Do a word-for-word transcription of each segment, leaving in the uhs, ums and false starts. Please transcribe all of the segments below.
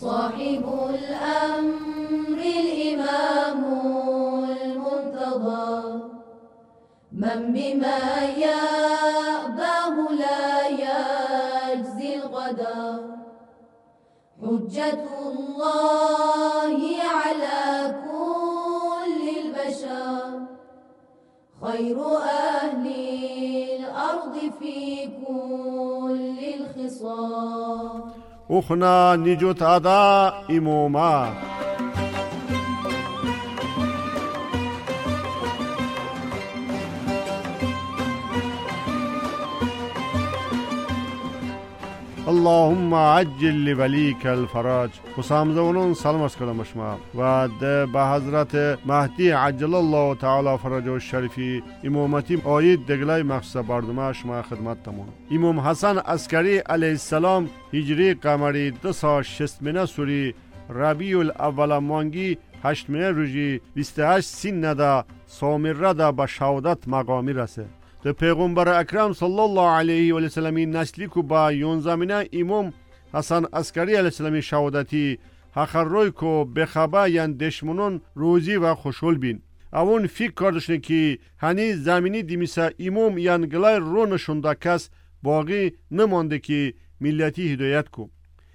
صاحب الأمر الإمام المنتظر من بما يأباه لا يجزي القدر حجة الله على كل البشر خير أهل الأرض في كل الخصال اخنا نجوت عدا اموما اللهم عجل لولیک الفرج. حسام زونون سلام از کلام شما و ده به حضرت مهدی عجل الله تعالی فرجه الشریفی امامتی آیید دگلای مخصوص بردمه شما خدمت تمون. امام حسن عسکری علیه السلام هجری قمری دو سال شستمینه سوری ربیع الاول مانگی هشتمینه روزی بیست و هشت سین نده سامره ده به شهادت مقامی رسه. د پیغمبر اکرم صلی الله علیه و سلم نسلی کو با یون زمینه امام حسن عسکری علیه السلام شهادتی حخر روی کو به خبر یان دشمنون روزی و خوشحال بین. اون فکر کردشن که هنی زمینی دیمیسا امام یان گلای رو نشونده کس باقی نمانده که ملتی هدایت کو.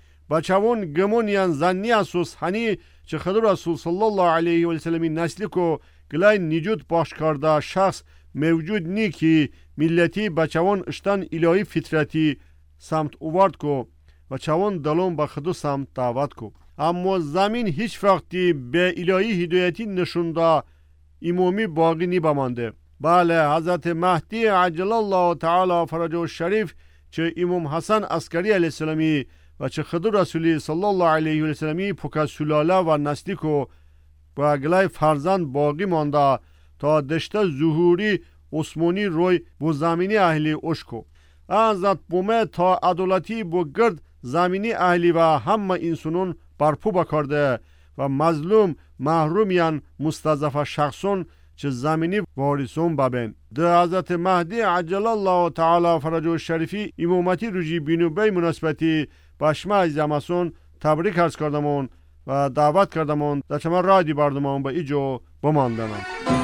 بچهون گمون یان زنی اسوس هنی چه خدا رسول صلی الله علیه و سلم نسلی کو گلای نجات باش کرده شخص موجود نی که ملتی بچه‌وان اشتن الهی فطرتی سمت اوورد کو بچه‌وان دلون به خودو سمت دعوت کو. اما زمین هیچ وقتی به الهی هدایتی نشونده امامی باقی نی بمانده. بله حضرت مهدی عجل الله تعالی فرجه الشریف چه امام حسن عسکری علیه السلامی و چه خدا رسولی صلی الله علیه و سلمی پوک سلاله و نسلی کو با اگلای فرزند باقی مانده تا دشته ظهوری عثمانی روی بو زمینی اهلی اشکو. ازت بومه تا عدالتی بو گرد زمینی اهلی و همه انسانون برپو بکرده و مظلوم محرومیان مستضعف شخصون چه زمینی وارثون ببین. ده حضرت مهدی عجل الله تعالی فرجه الشریفی امامتی روزی بینوبه مناسبتی باشما از اماسون تبریک عرض کردمون و دعوت کردمون در چما رادی بردمون به ایجو بماندنم.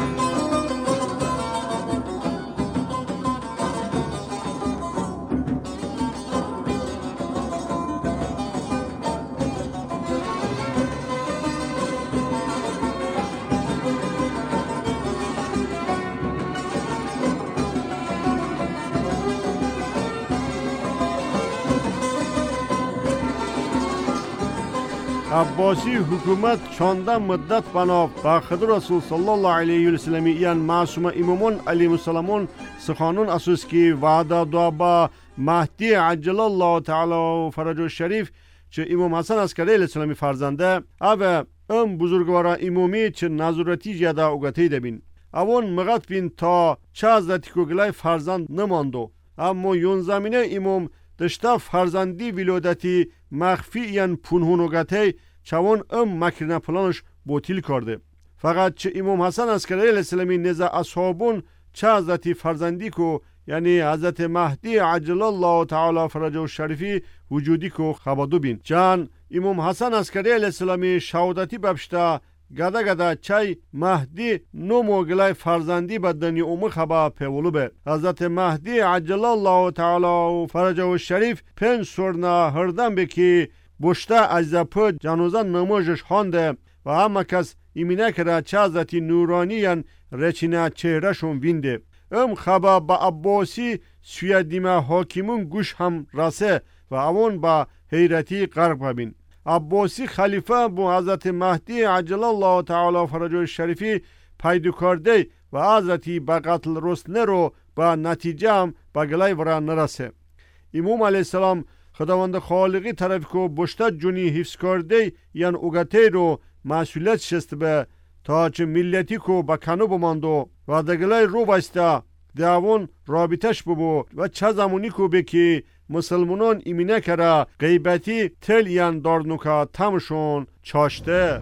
عباسی حکومت چانده مدت بنا با خدا رسول صلی الله علیه و سلم یان معصوم امامان علیهم السلام سخانون اساس که وعده دو با مهدی عجل الله تعالی فرجه الشریف چه امام حسن عسکری علیه السلام فرزنده او ام بزرگوارا امامی چه نظرتی جدا اوگتی دبین. اون مغت بین تا چه حضرتی کوگلای فرزند نماندو. اما یون زمینه امام دشته فرزندی ولادتی مخفی یان پنهونوگتی چوان ام مکرنه پلانش باطل کرده. فقط چه امام حسن عسکری علیه السلام نزا اصحابون چه حضرتی فرزندی کو یعنی حضرت مهدی عجل الله تعالی فرجه الشریفی وجودی کو خبادو بین. چند امام حسن عسکری علیه السلام شهادتی ببشته گده گده چای مهدی نو موگلای فرزندی بدنی اومو خبا پیولو به. حضرت مهدی عجل الله تعالی فرجه الشریف پنج سرنا هردن بکی بشته از پا جنوزه نموزش خانده و همه کس ایمینه کرده چه حضرت نورانیان رچینه چهره شون وینده. ام خبا با عباسی سوی دیمه حاکمون گوش هم رسه و اون با حیرتی غرق ببین. عباسی خلیفه بو حضرت مهدی عجل الله تعالی فرجه الشریفی پیدا کرده و حضرتی با قتل رسنه رو با نتیجه هم با گلای وران نرسه. امام علیه السلام خداوند خالقی طرف کو بشته جونی حفظ کرده یان اوگته رو مسئولیت شست به تا چه ملتی کو با کنو بماندو و دگلای رو بسته دیوان رابطش ببو و چه زمانی کو بکی مسلمانان ایمینه کرده غیبتی تل یان دارنوکا تمشون چاشته.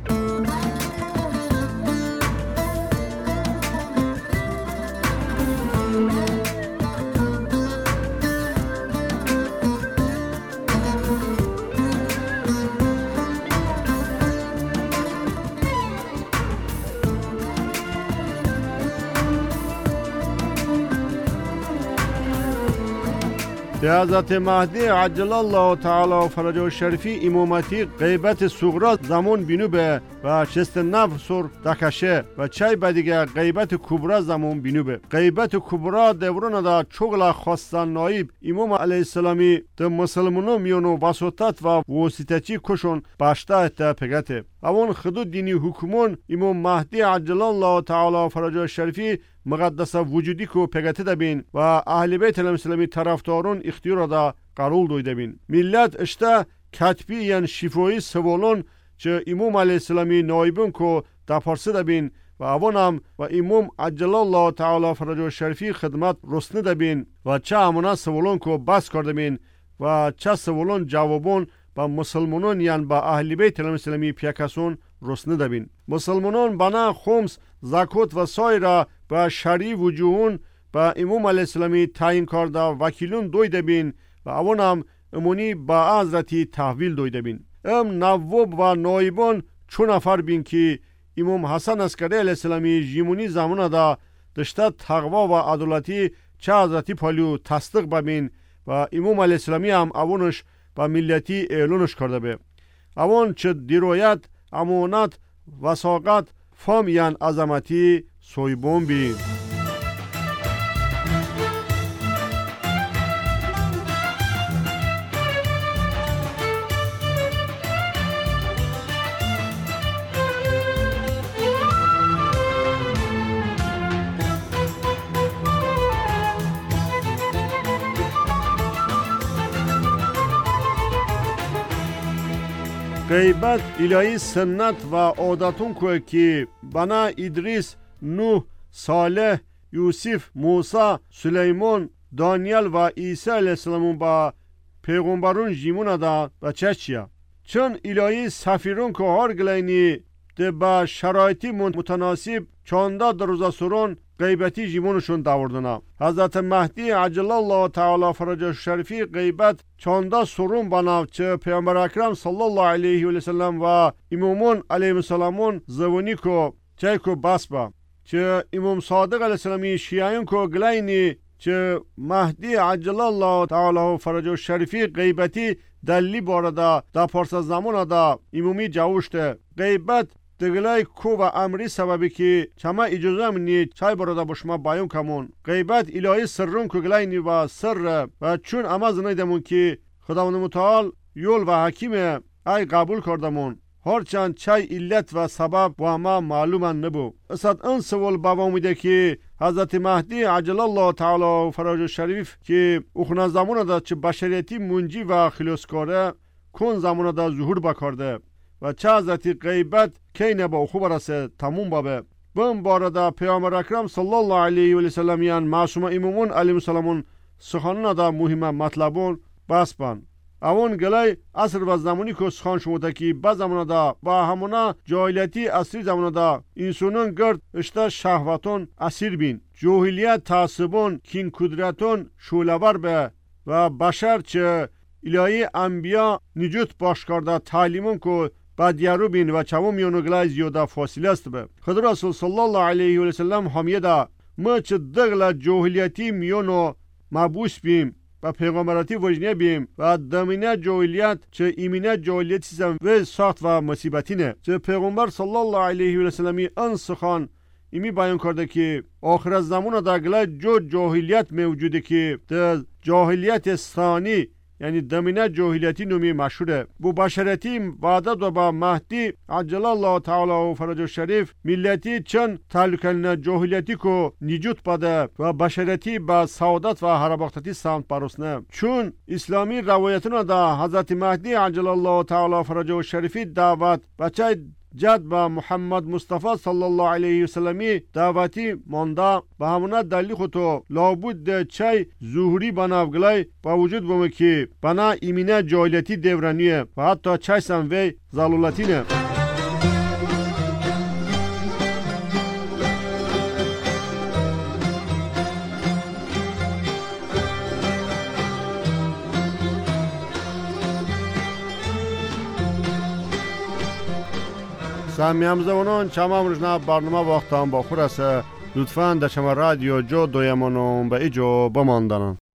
به حضرت مهدی عجل الله تعالی فرجه الشریفی امامتی غیبت صغرا زمان بینو به و شست نفسور دکشه و چای بدیگه غیبت کبرا زمان بینو به. غیبت کبرا دوران دا چغلا خواستن نایب امام علیه السلامی ده مسلمانو میونو واسطت و واسطچی کشون باشته اتا پگته. اون خدود دینی حکومون امام مهدی عجل الله تعالی فرجه الشریفی مقدس وجودی کو پگته دبین و اهل بیت الاسلامی طرفدارون اختیار دا قرول دویده بین. ملت اشته کتبی یان شفایی سوالون چه امام علیه السلامی نایبون کو دا پرسه دبین و اوانم و امام عجل الله تعالی فرجه الشریفی خدمت رسنه دبین و چه امونا سوالون کو بس کرده بین و چه سوالون جوابون با مسلمانون یان با اهل بیت الاسلامی پیکسون رسنه دبین. مسلمانون بنا خمس زکات و سایر با شرعی وجوهون با امام علیه السلامی تعیین کرده وکیلون دویده بین و اونم امونی با حضرتی تحویل دویده بین. ام نواب و نایبان چون نفر بین که امام حسن عسکری علیه السلامی جیمونی زمان دا دشته تقوا و عدالتی چه حضرتی پالیو تصدیق ببین و امام علیه السلامی هم اونش با ملتی اعلانش کرده به. اون چه دیرویت، امانت، وثاقت، فهم یان عظمتی سویبون بین. غیبت الهی سنت و عادتون که که بنا ادریس، نوح، صالح، یوسف، موسی، سلیمان، دانیل و عیسی علیه السلام با پیغمبرون جیمون دا و چچیا. چون الهی سفیرون که هر گلینی ده با شرایطی متناسب چانده در روزا سرون غیبتی جیمونشون داوردنا. حضرت مهدی عجل الله تعالی فرجه الشریفی غیبت چانده سرون بناو چه پیامبر اکرم صلی الله علیه و سلم و امامون علیه السلامون زوانی کو چه کو بس با چه امام صادق علیه السلامی شیعیون کو گلینی چه مهدی عجل الله تعالی فرجه الشریفی غیبتی دلی بارده دا پارس زمان دا امامی جوشته. غیبت دگلای کو و امری سببی که چما اجازه منی چای برادا بشما بیان کمون. غیبت الهی سرون کو گلاینی و سر و چون اما زنیدمون که خداوند متعال یول و حکیمه ای قبول کردمون. هرچند چای علت و سبب و ما معلوم نبو. اصد این سوال بابا میده که حضرت مهدی عجل الله تعالی فرجه الشریف که اخنا زمان دا چه بشریتی منجی و خلاصکاره کن زمان دا ظهور بکرده و چه حضرت غیبت که نبا خوب رسه تموم بابه. بم بارده پیامبر اکرم صلی الله علیه و سلم یان معصوم امامون علیهم السلام سخنان دا مهمه مطلبون بس بان. اون گلای عصر و زمانی که سخن شما که با زمان دا با همونا جاهلیتی اصری زمان دا انسانان گرد اشتا شهوتون اسیر بین. جاهلیت تعصبون کین کدرتون شولور به و بشر چه الهی انبیا نجات باش کرده تعلیمون که بعد یارو بین و چوم میونو گلای زیاده فاصله است به. خدا رسول صلی الله علیه و سلم همیه دا ما چه دغل جاهلیتی میونو مبوس بیم و پیغمبراتی وجنه بیم و دمینه جاهلیت چه ایمینه جاهلیت سیزم و سخت و مصیبتینه. چه پیغمبر صلی الله علیه و سلمی ان سخن ایمی بیان کرده که آخر از زمان دا گلای جو جاهلیت موجوده که ده جاهلیت ثانی یعنی دمینه جاهلیتی نومی مشهوره. بو بشریتی وعده دو با مهدی عجل الله تعالی و فرجه الشریف ملتی چند تعلقه جاهلیتی کو نجات بده و بشریتی با سعادت و هرباختتی سمت برسنه. چون اسلامی روایتون دا حضرت مهدی عجل الله تعالی فرجه الشریفی دعوت بچه جد با محمد مصطفی صلی الله علیه و سلمی دعوتی مانده به همونه دلی خودتو لابود چای ظهوری بناوگلای با وجود بومه که بنا ایمینه جاهلیتی دورانیه و حتی چای سنوی زلولتینه. سامیام زمانان چمام روزنا برنامه وقت هم با خور است. لطفاً در شما رادیو جو دویمانم به ایجو بماندنن.